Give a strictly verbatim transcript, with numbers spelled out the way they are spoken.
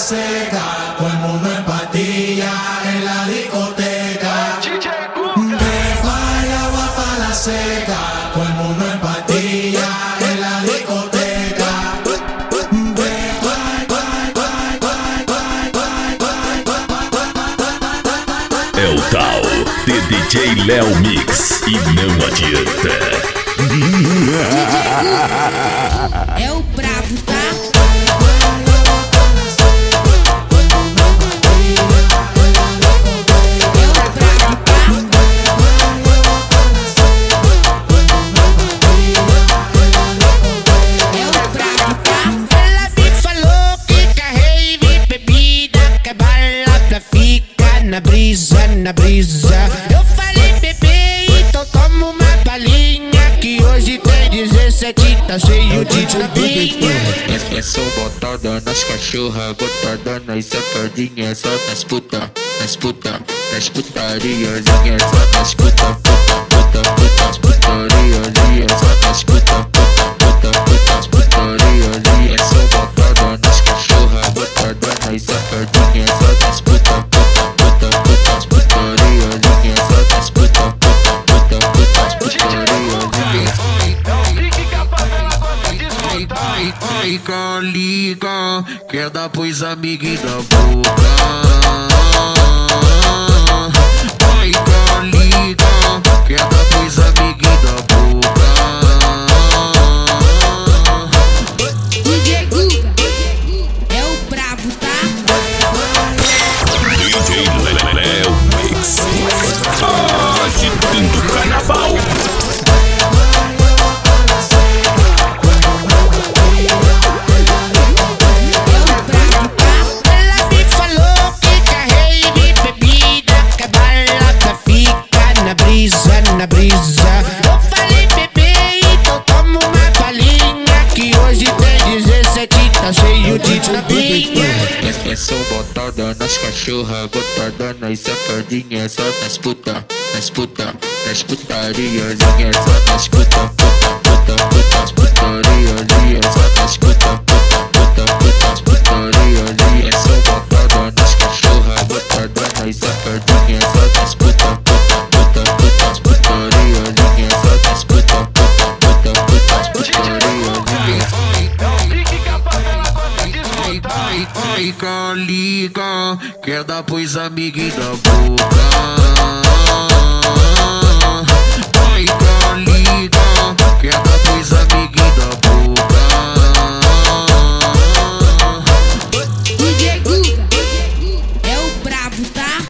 seca, todo el mundo en pastilla en la discoteca. De falla agua pa' la seca, todo el mundo en pastilla en la discoteca. É o tal de D J Léo Mix e não adianta. É o brabo, tá? Na brisa, na brisa. Eu falei, bebê, então toma uma balinha, que hoje tem dezessete, tá cheio de tapinha. É, é só botada nas cachorras, botada nas safadinhas, só nas puta, nas puta, nas putarias, é só nas puta, puta, puta, puta, nas putarias, é só nas puta, puta, puta, puta, nas putarias, é só botada nas cachorras, botada nas safadinhas, só nas puta. Liga, liga, quer dar pros amiguinhos da boca. Liga, liga, quer dar pros amiguinhos da boca. D J Guga é o brabo, tá? D J Léo Mix agitando o carnaval. Na brisa, eu falei, bebê, então toma uma balinha, que hoje tem dezessete, tá cheio de tapinha. É, é só botada nas cachorras, botada nas safadinhas, só nas puta, nas puta, nas putarias, é só nas puta, puta, puta, puta, nas putarias, é só nas puta, puta, puta, puta, nas putarias, é só botada nas cachorras, botada nas safadinhas, só nas puta, puta, puta, puta, nas putarias, é só nas puta, puta, puta, puta, nas putarias. Liga, liga, quer dar pros amiguinhos da boca. Liga, liga, quer dar pros amiguinhos da boca.